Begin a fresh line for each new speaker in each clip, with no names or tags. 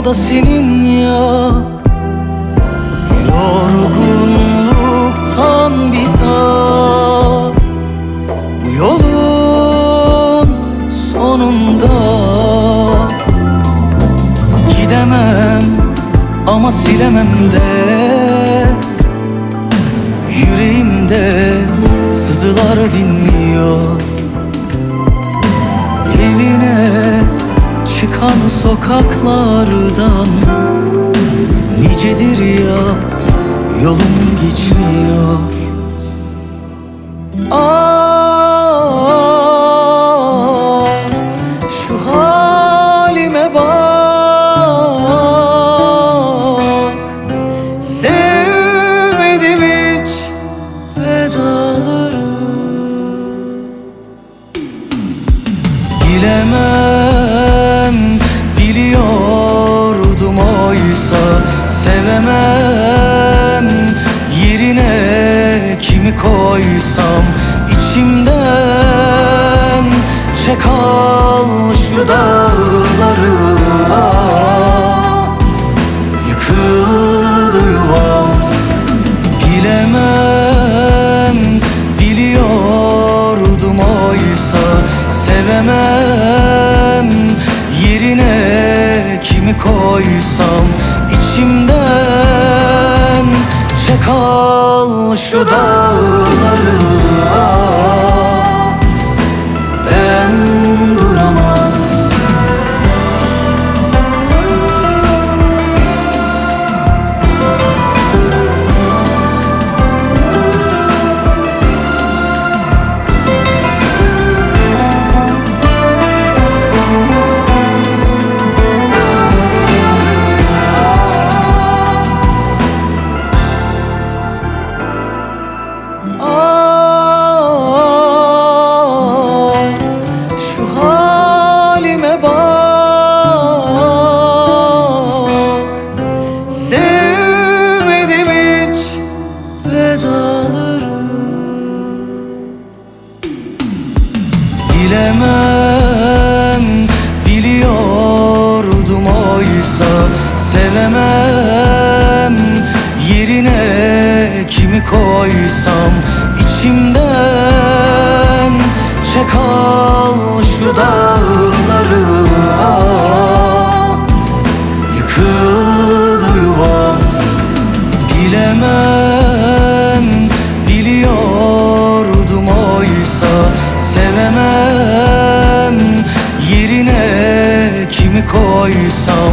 da senin ya. Yorgunluktan biter bu yolun sonunda. Gidemem ama silemem de, yüreğimde sızılar dinmiyor. Evine çıkan sokaklardan nicedir ya yolum geçmiyor. Şu halime bak, sevmedim hiç vedaları. Bilemem, biliyordum oysa sevemem. Yerine kimi koysam içimden, çek al şu dağları. Yıkıldı yuvam. Bilemem, biliyordum oysa sevemem. Yerine kimi koysam içimden, çek al şu dağları. Ben duramam. Şu halime bak, sevmedim hiç vedaları. Bilemem, biliyordum oysa sevemem. Yerine kimi koysam içimden, çek al şu dağları. Yıkıldı yuvam. Bilemem, biliyordum oysa sevemem. Yerine kimi koysam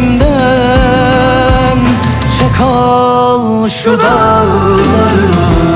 içimden, çek al şu dağları.